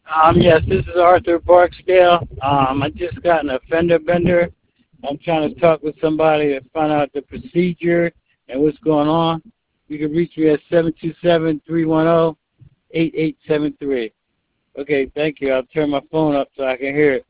Yes, this is Arthur Barksdale. I just got an offender bender. I'm trying to talk with somebody to find out the procedure and what's going on. You can reach me at 727-310-8873. Okay, thank you. I'll turn my phone up so I can hear it.